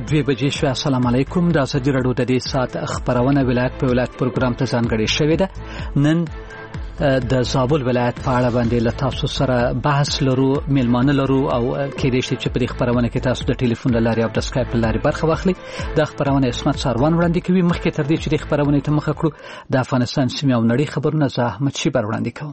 2 بجې شو. السلام علیکم. د ازادي راډیو د دې سات خبرونه ولایت په ولایت پروګرام ته ځانګړې شوې ده. نن د زابل ولایت په اړه باندې له تاسو سره بحث لرو، میلمانه لرو او کې دې چې په دې خبرونه کې تاسو د ټلیفون لارې او د اسکایپ لارې برخه واخلي. د خبرونه اسمت ساروان وړاندې کوي. مخکې تر دې چې د خبرونه ته مخه کړو د افغانستان سیمه او نړۍ خبرونه زه احمد شیبر وړاندې کوم.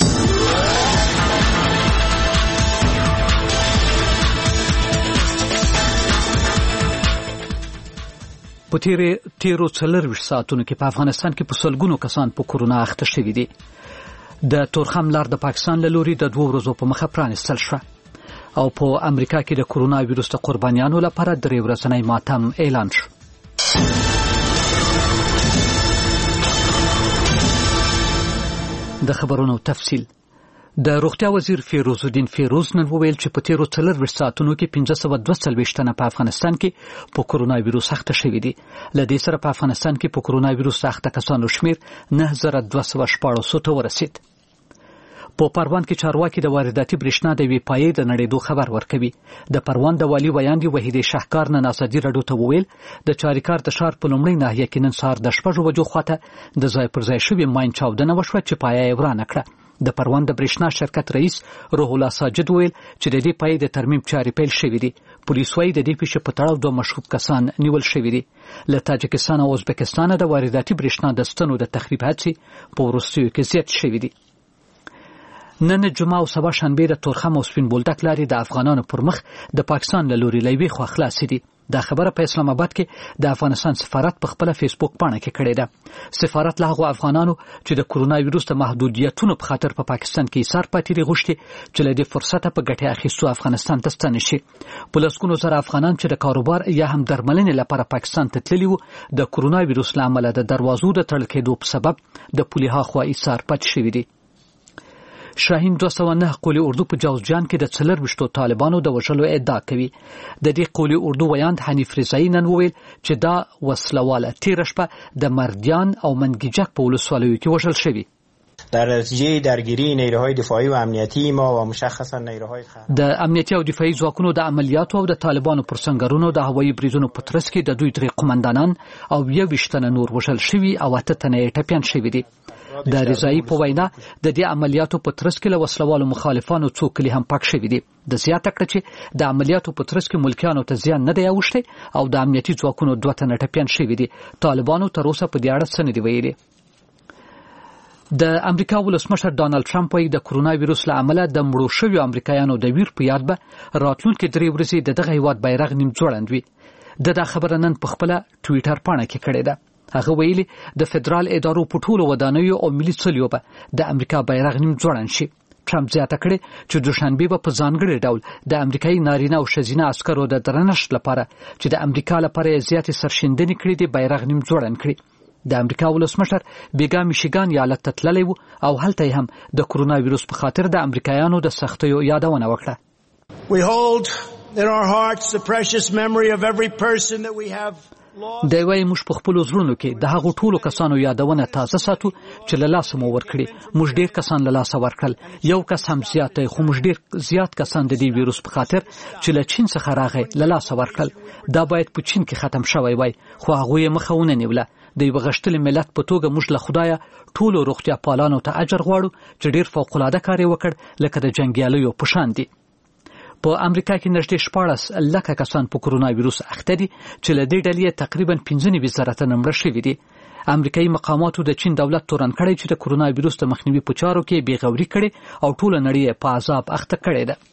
په تیرو 24 ساعتونو کې په افغانستان کې په سلګونو کسان په کورونا اخته شوي دي. د تورخم لار د پاکستان له لوري د 2 ورځو په مخه پرانیستل شوه او په امریکا کې د کورونا ویروس د قربانیانو لپاره 3 ورځنی ماتم اعلان شو. د خبرونو تفصیل. د روغتیا وزیر فیروز الدین فیروز نن وویل چې په تیرو 24 ساعتونو کې 542 تنه په افغانستان کې په کورونا ویروس اخته شوي دي. له دې سره په افغانستان کې په کورونا ویروس اخته کسانو شمیر 9214 ته ورسید. په پروان کې چارواکي د وارداتي برېښنا د وی پای د نړیدو خبر ورکوي. د پروان د والی ویاندې وحیدې شاهکار نن ازادي راډیو ته وویل د چاریکار د شهر په لومړۍ ناحیه کې نن سهار د 6 بجو خواته د ځای پر ځای شوې ماین چاودنه وشوه چې پایه یې ورانه کړه. د پروان د برېښنا شرکت رئیس روح الله ساجد ویل چې د دې پای د ترمیم چارې پیل شوې دي. پولیس وايي د دې پیښې په تړاو 2 مشکوک کسان نیول شوي دي. له تاجکستان او ازبکستان د وارداتي برېښنا د ستنو د تخریب هڅې په وروستیو کې زیات شوي دي. نن جمعه او سبا شنبه د تورخم او سپین بولدک لارې د افغانانو پر مخ د پاکستان له لوري لوي خو خلاصې دي. دا خبره په اسلام آباد کې د افغانستان سفارت په خپل فیسبوک پاڼه کې کړې ده. سفارت له هغو افغانانو چې د کورونا ویروس د محدودیتونو په خاطر په پاکستان کې ایثار پاتې دي غوښتي چې له دې فرصته په ګټه اخیستو افغانستان ته ستنه شي. په لسګونو زره افغانان چې د کاروبار یا هم درملنې لپاره پاکستان ته تللي وو د کورونا ویروس له امله د دروازو د تړل کېدو په سبب د پولي هاخوا ایثار پاتې شوي دي. شاهین 209 قولی اردو په جوزجان کې د 24 طالبانو د وژلو ادعا کوي. د دې قولی اردو ویاند حنیف رضایی نن وویل چې دا وسلواله تیر شپه د مردیان او منګیجک په ولسوالیو کې وژل شوی. در نتیجه درگیری نیروهای دفاعی و امنیتی ما و مشخصا نیروهای د امنیتي او دفاعي ځواکونو د عملیاتو او د طالبانو پر سنگرونو د هوایي بریدونو په ترڅ کې د دوی 3 قومندانان او 21 تنه نور وژل شوي او 8 تنه ټپيان شوي دي. د رضایی په وینا د دې عملیاتو په ترڅ کې له وسلوالو مخالفانو څو کلی هم پاک شوي دي. د زیاته کړه چې د عملیاتو په ترڅ کې ملکیانو ته زیان نه دی اوښتی او د امنیتي ځواکونو 2 تنه ټپيان شوي دي. طالبانو تر اوسه په دې اړه څه نه دی ویلي. د امریکا ولسمشر ډانلډ ټرمپ وايي د کورونا ویروس له امله د مړو شویو امریکایانو د ویر په یاد به راتلونکي 3 ورځې د دغه هیواد بیرغ نیم ځوړند وي. دا خبره نن په خپل ټوئیټر پاڼه کې کړې ده. هغه ویلي د فدرال ادارو په ټولو ودانیو او ملي څلیو به د امریکا بیرغ نیم ځوړند شي. ټرمپ زیاته کړې چې دوشنبه به په ځانګړي ډول د امریکایي نارینه او ښځینه عسکرو د درنښت لپاره چې د امریکا لپاره زیاتې سرښندنې کړې دي بیرغ نیم ځوړند کړي. د امریکا ولسمشر بیګا میشیګان ایالت ته تللی و او هلته هم د کورونا ویروس په خاطر د امریکایانو د سختیو یادونه وکړه. We hold in our hearts the precious memory of every person that we have lost. د وای موږ په خپل زړونو کې د هغو ټولو کسانو یادونه تازه ساتو چې له لاسه مو ورکړي. موږ ډیر کسان له لاسه ورکړل. یو کس هم زیات دی خو موږ ډیر زیات کسان د دې ویروس په خاطر چې له چین څخه راغی له لاسه ورکړل. دا باید په چین کې ختم شوی وای خو هغه یې مخه ونه نیوله. د یو غشتل ملت په توګه موږ له خدایا ټولو روغتیا پالانو ته اجر غواړو چې ډیر فوق العاده کار وکړ لکه د جنگیالیو په شان دي. په امریکا کې نږدې 14 لکه کسان په کورونا ویروس اخته دي چې له دې ډلې تقریبا 15 زره تنه مړه شوي دي. امریکایي مقاماتو د چین دولت تورن کړی چې د کورونا ویروس د مخنیوي په چارو کې بیغوري کړي او ټول نړۍ په عذاب اخته کړي ده.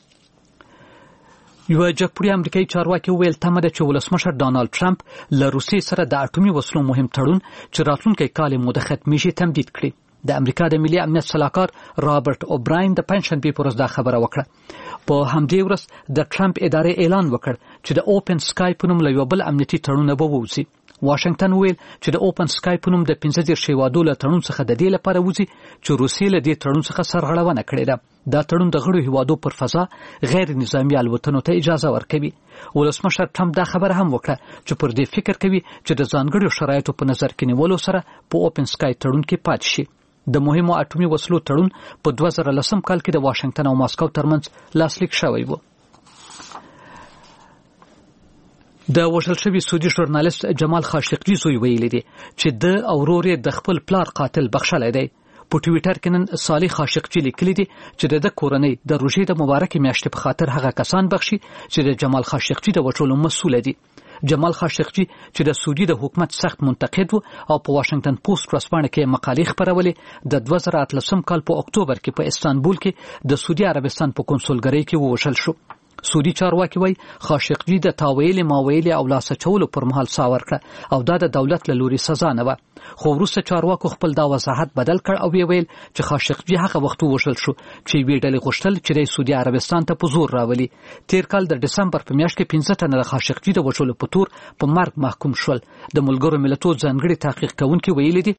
یو جګپوړی امریکایي چارواکي ویل تمه ده چې ولسمشر ډانلډ ټرمپ له روسیې سره د اټومي وسلو مهم تړون چې راتلونکي کال موده ختمي شي تمدید کړي. د امریکا د ملي امنیت سلاکار رابرټ اوبراین د پنځشنبه پر ورځ دا خبره وکړه. په همدې ورځ د ټرمپ ادارې اعلان وکړ چې د اوپن سکای په نوم له یو بل امنیتي تړون به ووځي. واشنگټن ویل چې د اوپن سکای په نوم د 15 هیوادو له تړون څخه د دې لپاره وځي چې روسیې له دې تړون څخه سرغړونه کړې ده. دا تړون د غړو هیوادو پر فضا غیر نظامی الوتنو ته اجازه ورکوي. ولسمشر ټرمپ دا خبره هم وکړه چې پر دې فکر کوي چې د ځانګړو شرایطو په نظر کې نیولو سره په اوپن سکای تړون کې پاتې شي. د مهمو اټومي وسلو تړون په 2010 کال کې د واشنگټن او ماسکو ترمنځ لاسلیک شوی و. د وژل شوي سعودي ژورنالیست جمال خاشقجي زوی ویلي دي چې د ورور د خپل پلار قاتل بخښلی دی. په ټویټر کې نن صالح خاشقجي لیکلي دي چې د کورنۍ د روژې د مبارکې میاشتې په خاطر هغه کسان بخښي چې د جمال خاشقجي د وژلو مسؤل دي. جمال خاشقجي چې د سعودي د حکومت سخت منتقد و او په واشنگټن پوسټ ورځپاڼه کې مقالې خپرولې، د 2018 کال په اکتوبر کې په استانبول کې د سعودي عربستان په کنسولګرۍ کې ووژل شو. سعودي چارواکي وایي خاشقجي د تاویلې ماویلې او لاس اچولو پر مهال ساه ورکړه او دا د دولت له لوري سزا نه وه. خو وروسته چارواکو خپل دا وضاحت بدل کړ او ویل چې خاشقجي هغه وخت ووژل شو چې یوې ډلې غوښتل چې د سعودي عربستان ته په زور راولي. تیر کال د ډسمبر په میاشت کې 15 تنه د خاشقجي د وژلو په تور په مرګ محکوم شول. د ملګرو ملتونو ځانګړي تحقیق کوونکي ویلي دي